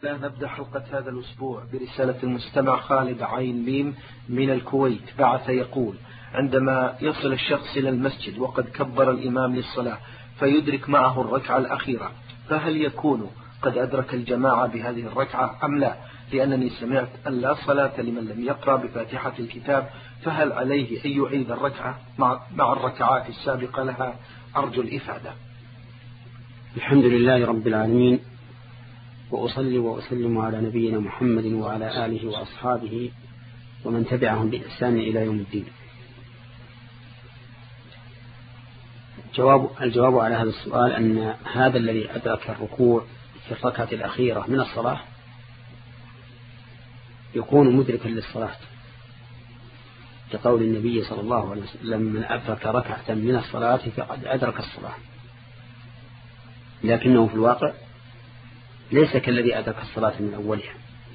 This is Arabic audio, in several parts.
لا نبدأ حلقة هذا الأسبوع برسالة المستمع خالد عين ميم من الكويت. بعث يقول: عندما يصل الشخص إلى المسجد وقد كبر الإمام للصلاة فيدرك معه الركعة الأخيرة، فهل يكون قد أدرك الجماعة بهذه الركعة أم لا؟ لأنني سمعت أن لا صلاة لمن لم يقرأ بفاتحة الكتاب، فهل عليه أن يعيد الركعة مع الركعات السابقة لها؟ أرجو الإفادة. الحمد لله رب العالمين، وأصلي وأسلم على نبينا محمد وعلى آله وأصحابه ومن تبعهم بإحسان إلى يوم الدين. الجواب على هذا السؤال أن هذا الذي أدرك الركوع في الركعة الأخيرة من الصلاة يكون مدركا للصلاة، كقول النبي صلى الله عليه وسلم: من أدرك ركعة من الصلاة فقد أدرك الصلاة. لكنه في الواقع ليس كالذي أدرك الصلاة من أولها،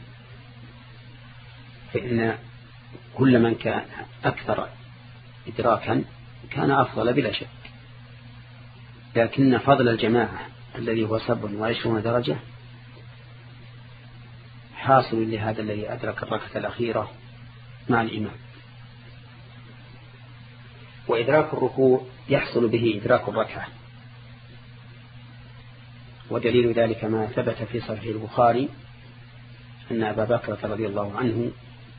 فإن كل من كان أكثر إدراكا كان أفضل بلا شك، لكن فضل الجماعة الذي هو 27 درجة حاصل لهذا الذي أدرك الركعة الأخيرة مع الإمام. وإدراك الركوع يحصل به إدراك الركعة، ودليل ذلك ما ثبت في صحيح البخاري أن أبا بكر رضي الله عنه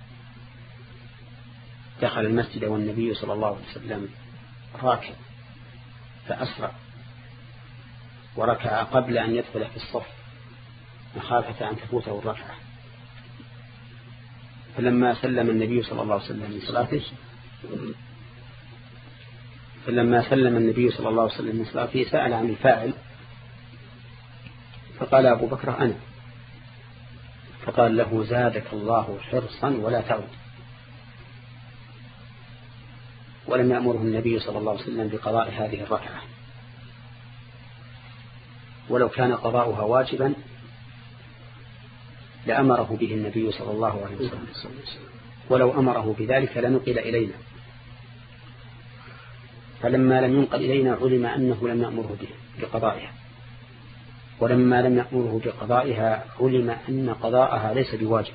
دخل المسجد والنبي صلى الله عليه وسلم راكع فأسرع وركع قبل أن يدخل في الصف مخافة أن تفوته الركعة، فلما سلم النبي صلى الله عليه وسلم من صلاته سأل عن الفاعل، فقال أبو بكر: أنا. فقال له: زادك الله حرصا ولا تعود. ولم يأمره النبي صلى الله عليه وسلم بقضاء هذه الركعة، ولو كان قضاؤها واجبا لأمره به النبي صلى الله عليه وسلم، ولو أمره بذلك لنقل إلينا، فلما لم ينقل إلينا علم أنه لم يأمره بقضائها، ولما لم يأمره بقضائها علم أن قضاءها ليس بواجب،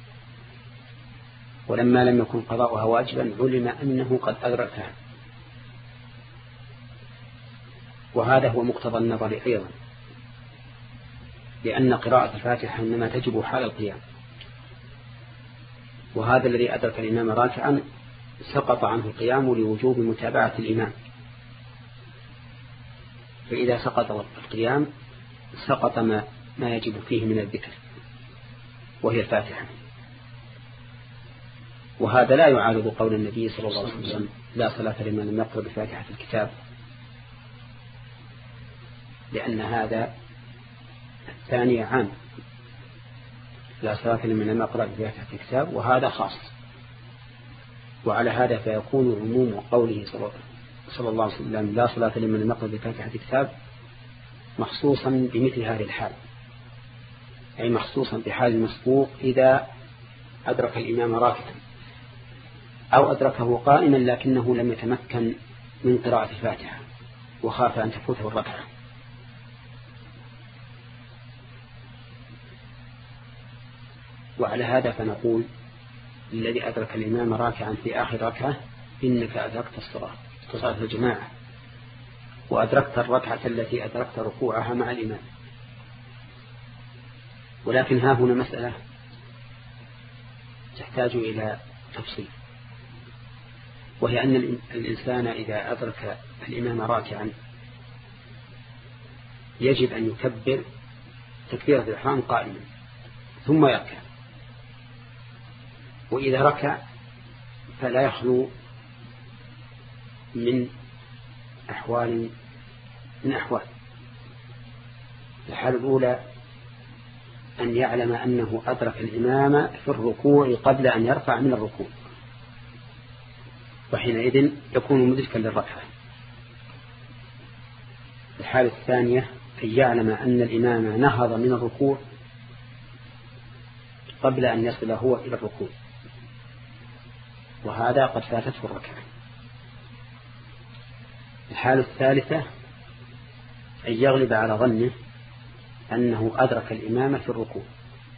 ولما لم يكن قضاءها واجبا علم أنه قد أدركها. وهذا هو مقتضى النظر أيضا، لأن قراءة الفاتحة إنما تجب حال القيام، وهذا الذي أدرك الإمام راكعا سقط عنه القيام لوجوب متابعة الإمام، فإذا سقط القيام سقط ما يجب فيه من الذكر وهي الفاتحة. وهذا لا يعارض قول النبي صلى الله عليه وسلم: لا صلاة لمن لم يقرأ بفاتحة الكتاب، لأن هذا الثاني عام، لا صلاة لمن لم يقرأ بفاتحة الكتاب، وهذا خاص. وعلى هذا فيكون عموم قوله صلى الله عليه وسلم: لا صلاة لمن لم يقرأ بفاتحة الكتاب مخصوصا بمثل هذه الحال، أي مخصوصا بحال المسبوق إذا أدرك الإمام راكعا أو أدركه قائما لكنه لم يتمكن من قراءة الفاتحة وخاف أن تفوته الركعة. وعلى هذا فنقول: الذي أدرك الإمام راكعا في آخر ركعة إنك أدركت صلاة الجماعة، وأدركت الركعة التي أدركت ركوعها مع الإمام. ولكن ها هنا مسألة تحتاج إلى تفصيل، وهي أن الإنسان إذا أدرك الإمام راكعا يجب أن يكبر تكبيرة الإحرام قائما ثم يركع، وإذا ركع فلا يخلو من أحوال. الحالة الأولى أن يعلم أنه أدرك الإمام في الركوع قبل أن يرفع من الركوع، وحينئذ يكون مدركا للركعة. الحالة الثانية أن يعلم أن الإمام نهض من الركوع قبل أن يصل هو إلى الركوع، وهذا قد فاتته الركعة. الحالة الثالثة أن يغلب على ظنه أنه أدرك الإمام في الركوع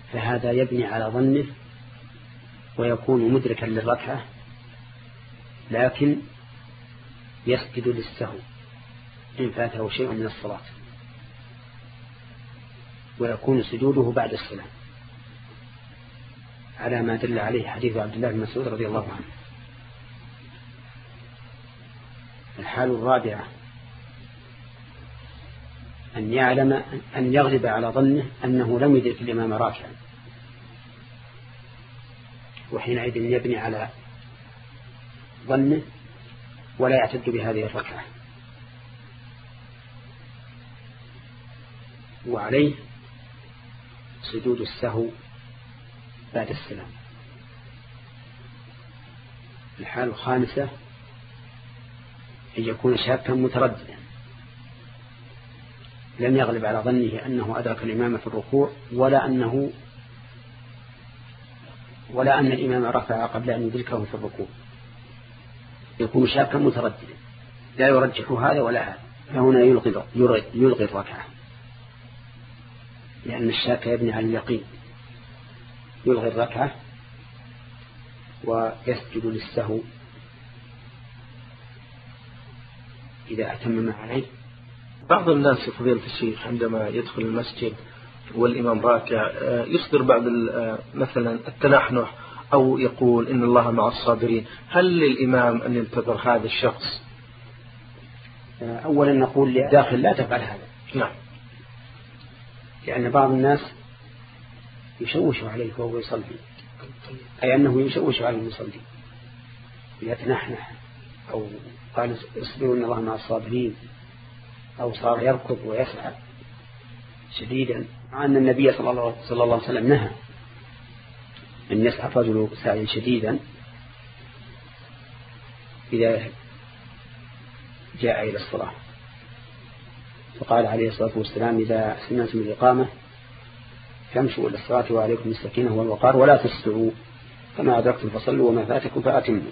فهذا يبني على ظنه ويكون مدركا للركعة، لكن يسجد للسهو إن فاته شيء من الصلاة، ويكون سجوده بعد السلام على ما دل عليه حديث عبد الله بن مسعود رضي الله عنه. الحال الرابعة أن يعلم أن يغلب على ظنه أنه لم يدرك الإمام راكعا، وحينئذ يبني على ظنه ولا يعتد بهذه الركعة، وعليه سجود السهو بعد السلام. الحال الخامسة أن يكون شاكا مترددا، لم يغلب على ظنه أنه أدرك الإمام في الركوع ولا أن الإمام رفع قبل أن يدركه في الركوع، يكون شاكا مترددا لا يرجح هذا ولا هذا، فهنا يلغي الركعة، لأن الشاك يبني على اليقين، يلغي الركعة ويسجد للسهو إذا أتم ما عليه. بعض الناس في فضيلة الشيخ عندما يدخل المسجد والإمام راكع يصدر بعض مثلا التنحنح أو يقول إن الله مع الصابرين، هل للإمام أن ينتظر هذا الشخص؟ أولا نقول لداخل لا تفعل هذا. نعم. لأن بعض الناس يشوش عليه وهو يصلي، أي أنه يشوش على المصلي يتنحنح أو قال اصبروا إن الله مع الصابرين، أو صار يركض ويسعى شديدا، مع أن النبي صلى الله عليه وسلم نهى أن يسعى الرجل سعيا شديدا إذا جاء إلى الصلاة، فقال عليه الصلاة والسلام إذا سمعتم الإقامة فامشوا إلى الصلاة وعليكم السكينة والوقار ولا تسرعوا، فما أدركتم فصلوا وما فاتكم فأتموا.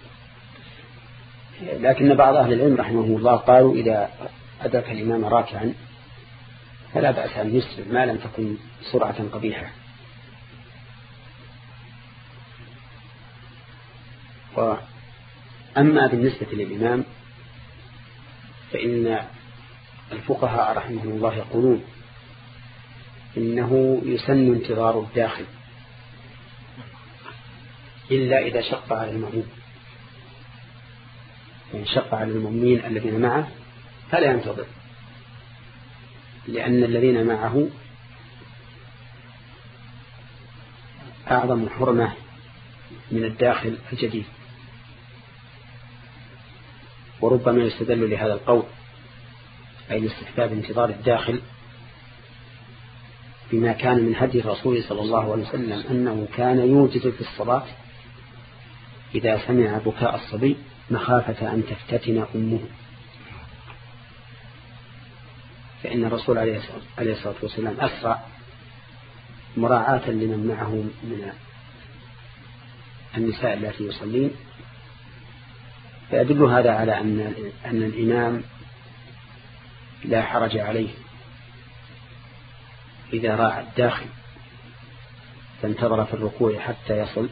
لكن بعض أهل العلم رحمه الله قالوا إذا أدرك الإمام راكعا فلا بأس أن يسرع ما لم تكن سرعة قبيحة. وأما بالنسبة للإمام فإن الفقهاء رحمهم الله يقولون إنه يسن انتظار الداخل إلا إذا شق على المأموم، إن شق على المؤمنين الذين معه فلا ينتظر، لأن الذين معه أعظم حرمة من الداخل الجديد. وربما يستدل لهذا القول أي لاستحباب انتظار الداخل بما كان من هدي الرسول صلى الله عليه وسلم أنه كان يوجد في الصلاة إذا سمع بكاء الصبي مخافة أن تفتتن أمه، فإن الرسول عليه الصلاة والسلام أسرع مراعاة لمن معه من النساء التي يصلين. فيدل هذا على أن الإمام لا حرج عليه إذا راعى الداخل فانتظر في الركوع حتى يصل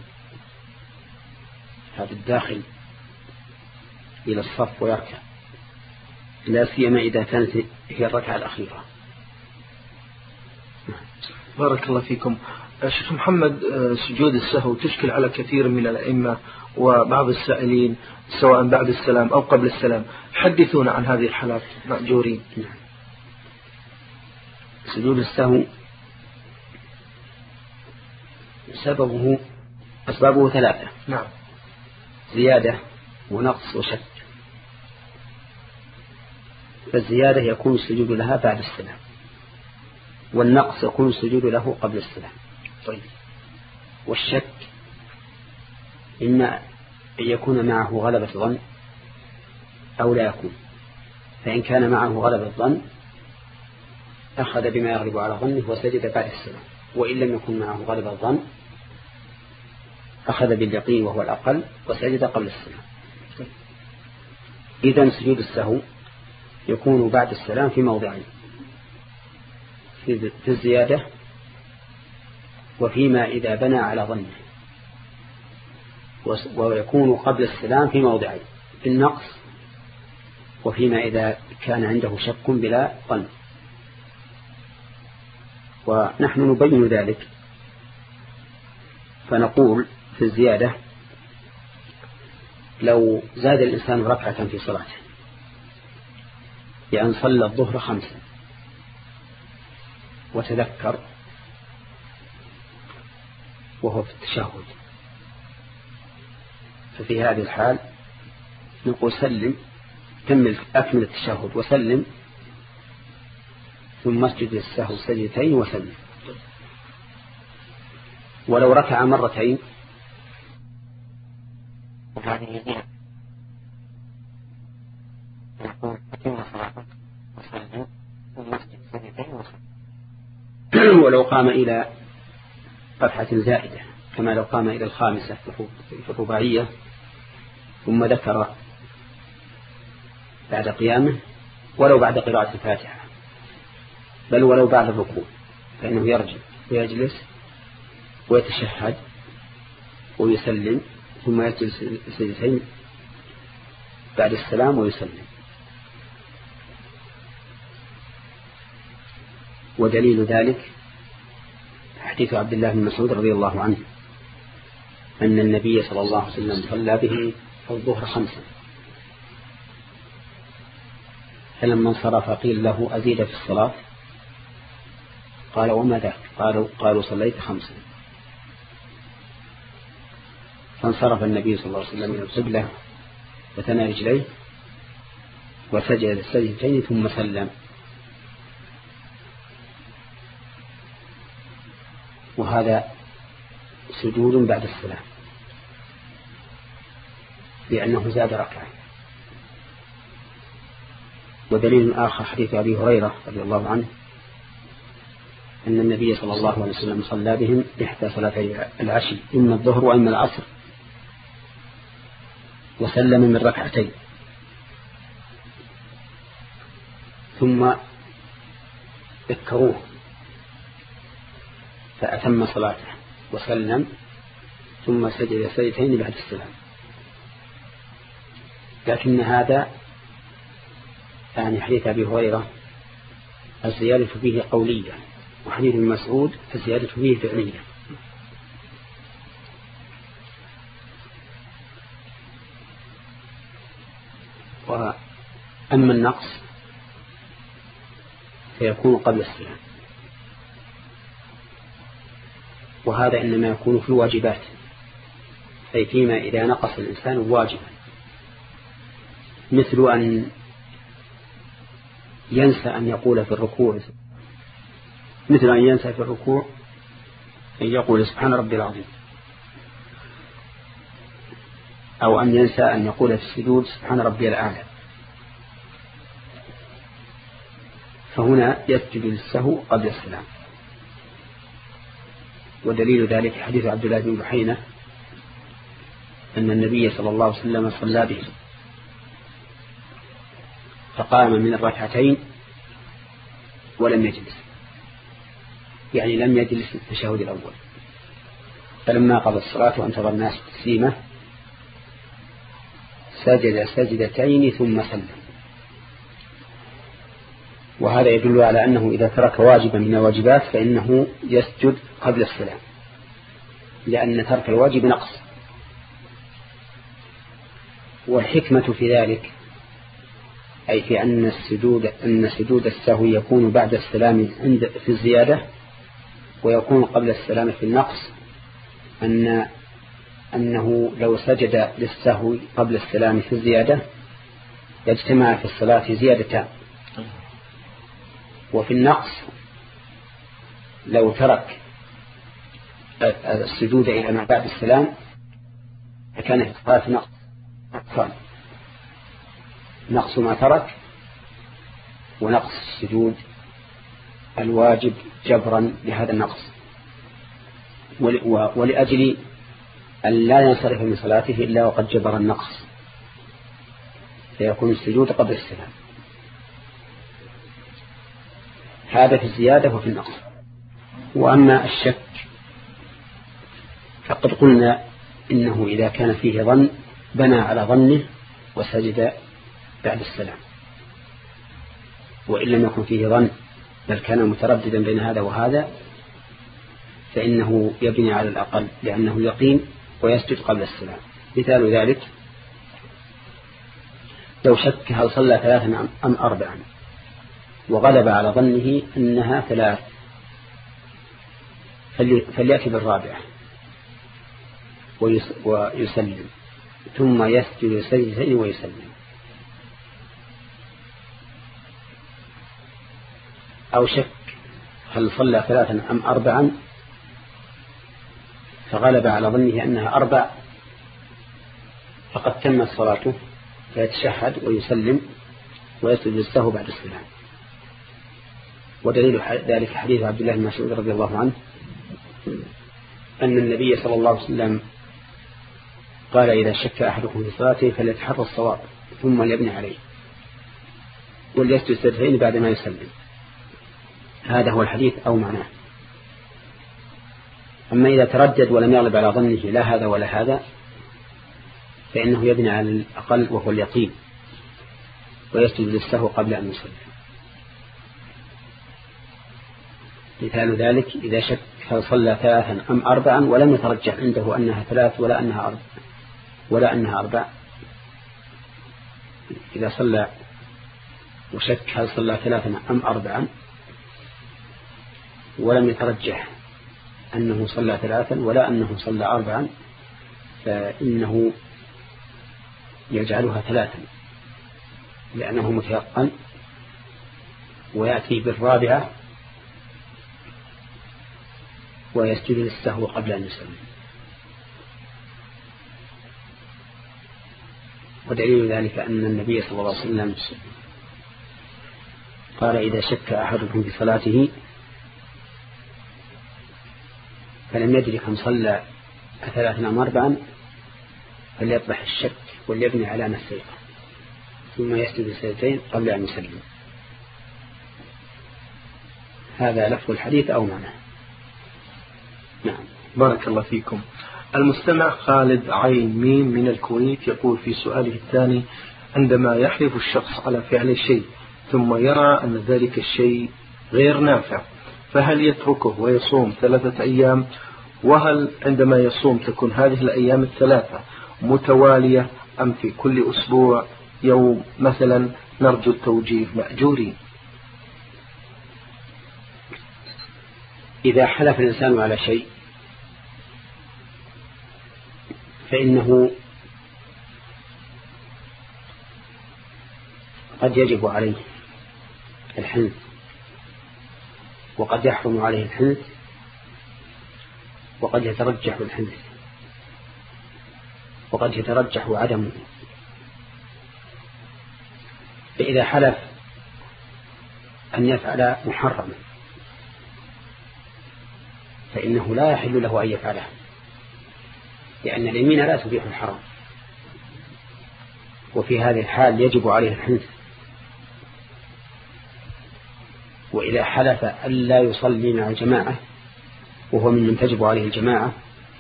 هذا الداخل إلى الصف ويركع، لا سيما إذا كانت هي الركعة الأخيرة. بارك الله فيكم. شيخ محمد، سجود السهو تشكل على كثير من الأئمة وبعض السائلين سواء بعد السلام أو قبل السلام، حدثونا عن هذه الحالات مأجورين. سجود السهو أسبابه ثلاثة. نعم. زيادة ونقص وشك. فالزيادة يكون السجود لها بعد السلام، والنقص يكون السجود له قبل السلام. طيب. والشك إما أن يكون معه غلبة ظن أو لا يكون، فإن كان معه غلبة ظن أخذ بما يغلب على ظنه وسجد بعد السلام، وإن لم يكن معه غلبة ظن أخذ باليقين وهو الأقل وسجد قبل السلام. إذن سجود السهو يكون بعد السلام في موضعين، في الزيادة وفيما إذا بنى على ظنه، ويكون قبل السلام في موضعين: في النقص، وفيما إذا كان عنده شك بلا ظن. ونحن نبين ذلك فنقول في الزيادة: لو زاد الإنسان ركعة في صلاته، بأن صلى الظهر 5 وتذكر وهو في التشهد، ففي هذه الحال نقول: سلم، أكمل التشهد وسلم، ثم اسجد للسهو سجدتين وسلم. ولو ركع مرتين ولو قام إلى ركعة زائدة، كما لو قام إلى 5 في الرباعية ثم ذكر بعد قيامه، ولو بعد قراءة الفاتحة، بل ولو بعد الركوع، فإنه يرجع ويجلس ويتشهد ويسلم، ثم يجلس سجدتين بعد السلام ويسلم. ودليل ذلك حديث عبد الله بن مسعود رضي الله عنه أن النبي صلى الله عليه وسلم صلى به الظهر 5، فلما انصرف قيل له: أزيد في الصلاة؟ قال: وما ذاك؟ قالوا: صليت 5. فانصرف النبي صلى الله عليه وسلم إلى القبلة وثنى رجليه وسجد السجدتين ثم سلم. وهذا سجود بعد السلام، لأنه زاد ركعة. ودليل آخر حديث أبي هريرة رضي الله عنه أن النبي صلى الله عليه وسلم صلى بهم إحدى صلاتي العشي، إما الظهر وإما العصر، وسلم من ركعتين، ثم ذكروه فأتم صلاته وسلم، ثم سجد سجدتين بعد السلام. لكن هذا يعني حديث أبي هريرة الزيادة فيه قولية، وحديث ابن مسعود الزيادة فيه فعلية. وأما النقص فيكون قبل السلام، وهذا إنما يكون في الواجبات، أي فيما إذا نقص الإنسان واجبا، مثل أن ينسى أن يقول في الركوع، أن يقول سبحان ربي العظيم، أو أن ينسى أن يقول في السجود سبحان ربي الأعلى، فهنا يسجد للسهو قبل السلام. ودليل ذلك حديث عبد الله بن بحينة أن النبي صلى الله عليه وسلم صلى به فقام من الركعتين ولم يجلس، يعني لم يجلس في التشهد الأول، فلما قضى الصلاة وانتظر الناس تسليمه سجد سجدتين ثم سلم. وهذا يدل على أنه إذا ترك واجبا من الواجبات فإنه يسجد قبل السلام، لأن ترك الواجب نقص. والحكمة في ذلك أي في أن سجود السهو يكون بعد السلام في الزيادة، ويكون قبل السلام في النقص، أنه لو سجد للسهو قبل السلام في الزيادة يجتمع في الصلاة زيادتان، وفي النقص لو ترك السجود إلى ما بعد السلام فكان في الصلاة نقص ما ترك، ونقص السجود الواجب جبرا لهذا النقص، ولأجل أن لا ينصرف من صلاته إلا وقد جبر النقص، فيكون السجود قبل السلام. هذا في الزيادة وفي النقص. وأما الشك فقد قلنا إنه إذا كان فيه ظن بنى على ظنه وسجد بعد السلام، وإن لم يكن فيه ظن بل كان مترددا بين هذا وهذا فإنه يبني على الأقل لأنه يقين ويسجد قبل السلام. مثال ذلك لو شك هل صلى 3 أم 4 وغلب على ظنه أنها 3 فليأتي بالرابعة ويسلم ثم يسجد سجدتين ويسلم. أو شك هل صلى 3 أم 4 فغلب على ظنه أنها 4 فقد تمت صلاته فيتشهد ويسلم ويسجد السهو بعد السلام. ودليل ذلك حديث عبد الله بن مسعود رضي الله عنه أن النبي صلى الله عليه وسلم قال إذا شك أحدكم في صلاته فليتحرى الصواب ثم ليبني عليه وليسجد سجدتين بعد ما يسلم. هذا هو الحديث أو معناه. أما إذا تردد ولم يغلب على ظنه لا هذا ولا هذا فإنه يبني على الأقل وهو اليقين ويسجد للسهو قبل أن يسلم. مثال ذلك إذا شك هل صلى 3 أم 4 ولم يترجح عنده أنها 3 ولا أنها 4 إذا صلى وشك هل صلى 3 أم 4 ولم يترجح أنه صلى 3 ولا أنه صلى 4 فإنه يجعلها 3 لأنه متيقن ويأتي بالرابعة ويسجد للسهو قبل أن يسلم. ودليل ذلك أن النبي صلى الله عليه وسلم قال إذا شك أحدكم في صلاته فلم يدري كم صلى 3 أم 4 فليطرح الشك وليبني على ما استيقن ثم يسجد سجدتين قبل أن يسلم. هذا لفظ الحديث أو معناه. نعم. بارك الله فيكم. المستمع خالد عين ميم من الكويت يقول في سؤاله الثاني عندما يحلف الشخص على فعل شيء ثم يرى أن ذلك الشيء غير نافع فهل يتركه ويصوم 3 أيام؟ وهل عندما يصوم تكون هذه الأيام 3 متوالية أم في كل أسبوع يوم مثلا؟ نرجو التوجيه مأجورين. إذا حلف الإنسان على شيء فإنه قد يجب عليه الحنث وقد يحرم عليه الحنث وقد يترجح الحنث وقد يترجح عدمه. فإذا حلف أن يفعل محرما فإنه لا يحل له أن يفعله لأن اليمين لا تبيح الحرام. وفي هذه الحال يجب عليه الحنث. وإذا حلف ألا يصلي مع الجماعة وهو من تجب عليه الجماعة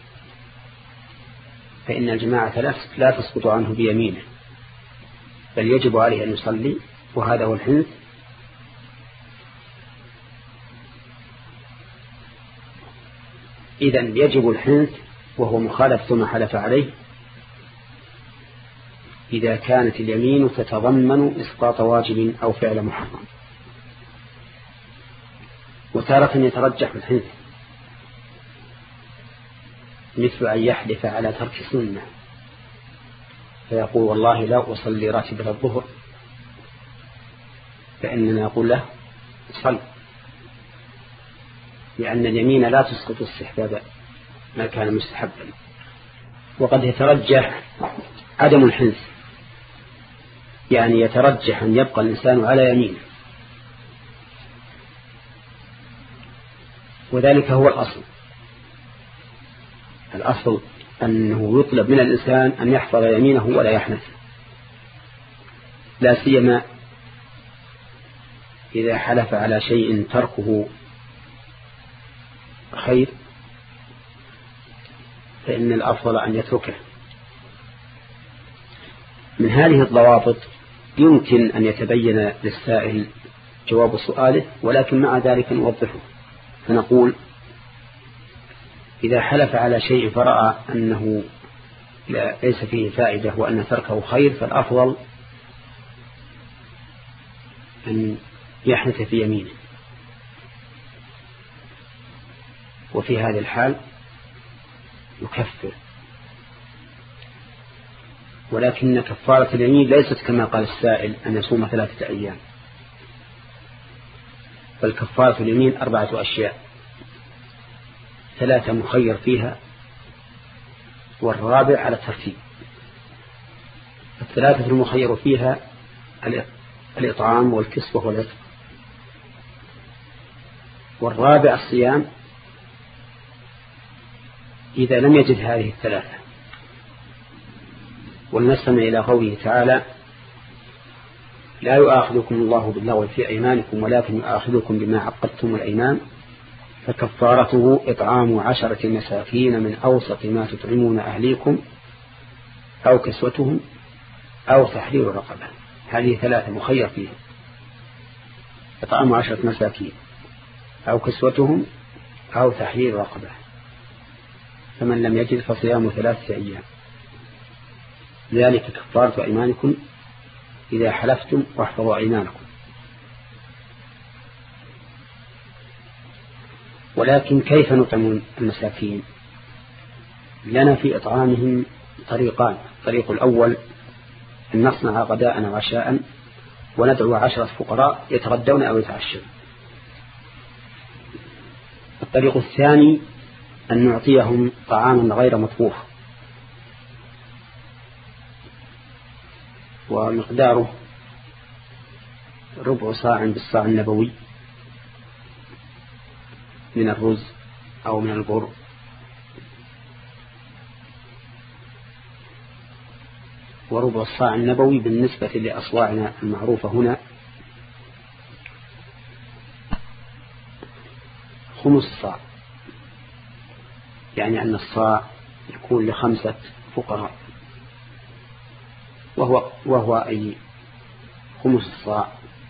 فإن الجماعة لا تسقط عنه بيمينه بل يجب عليه أن يصلي وهذا هو الحنث. إذن يجب الحنث وهو مخالفة ما حلف عليه إذا كانت اليمين تتضمن إسقاط واجب أو فعل محرم. وتارة يترجح الحنث مثل أن يحلف على ترك سنة فيقول والله لا أصلي راتبة الظهر فإننا نقول له صل لأن اليمين لا تسقط استحباب ما كان مستحبا. وقد يترجح عدم الحنث يعني يترجح أن يبقى الإنسان على يمينه وذلك هو الأصل أنه يطلب من الإنسان أن يحفظ يمينه ولا يحنث لا سيما إذا حلف على شيء تركه خير فإن الأفضل أن يتركه. من هذه الضوابط يمكن أن يتبين للسائل جواب سؤاله، ولكن مع ذلك نوضحه فنقول: إذا حلف على شيء فرأى أنه ليس فيه فائدة وأن تركه خير، فالأفضل أن يحنث في يمينه، وفي هذه الحال يكفر. ولكن كفارة اليمين ليست كما قال السائل أن يصوم 3 أيام، بل كفارة اليمين 4 أشياء: 3 مخير فيها، والرابع على الترتيب. 3 المخير فيها الإطعام والكسوة والعتق، والرابع الصيام إذا لم يجد هذه 3. ولنستمع إلى قوله تعالى: لا يؤاخذكم الله باللغو في أيمانكم ولكن يؤاخذكم بما عقدتم الأيمان، فكفارته إطعام 10 مساكين من أوسط ما تطعمون أهليكم أو كسوتهم أو تحرير رقبة. هذه 3 مخير فيها: إطعام 10 مساكين أو كسوتهم أو تحرير رقبة. فمن لم يجد فصيام 3 أيام، ذلك كفارة أيمانكم إذا حلفتم واحفظوا أيمانكم. ولكن كيف نطعم المساكين؟ لنا في إطعامهم طريقان: الطريق الأول أن نصنع غداء وعشاء وندعو 10 فقراء يتغدون أو يتعشون. الطريق الثاني أن نعطيهم طعاما غير مطبوخ، ومقداره 1/4 صاع بالصاع النبوي من الرز أو من البر، وربع الصاع النبوي بالنسبة لأصواعنا المعروفة هنا 5 صاع، يعني أن الصاع يكون ل5 فقراء، وهو أي 5 صاع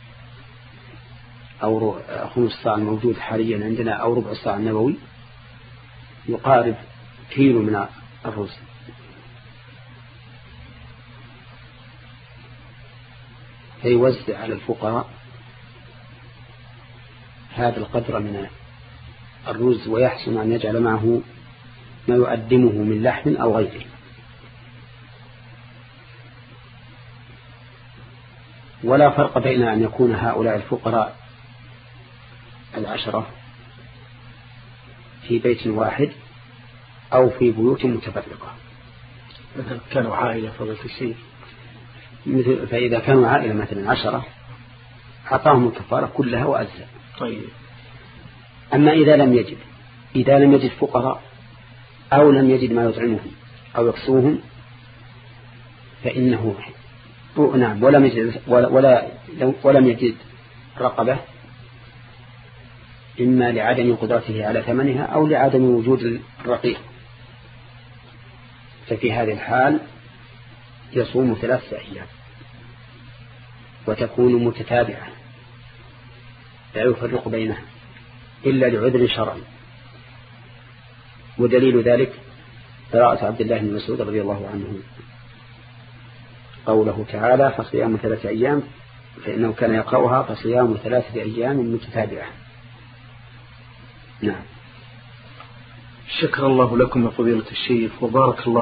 أو 5 صاع الموجود حاليا عندنا أو ربع الصاع النبوي يقارب كيلو من الرز. فيوزع على الفقراء هذا القدر من الرز، ويحسن أن يجعل معه ما يقدمه من لحم أو غيره. ولا فرق بين أن يكون هؤلاء الفقراء 10 في بيت واحد أو في بيوت متفرقة. مثلا كانوا عائلة فضلت الشيء، فإذا كانوا عائلة مثلا 10 أعطاهم الكفارة كلها وأجزاء. طيب. أما إذا لم يجد فقراء أو لم يجد ما يطعمهم أو يكسوهم فإنه نعم ولم يجد رقبة، إما لعدم قدرته على ثمنها أو لعدم وجود الرقيق، ففي هذه الحال يصوم 3 أيام وتكون متتابعة لا يفرق بينها إلا لعذر شرعي. ودليل ذلك قراءة عبد الله بن مسعود رضي الله عنه قوله تعالى: فصيام 3 أيام، فإنه كان يقرأها فصيام 3 أيام متتابعة. نعم. شكر الله لكم يا فضيلة الشيخ، وبارك الله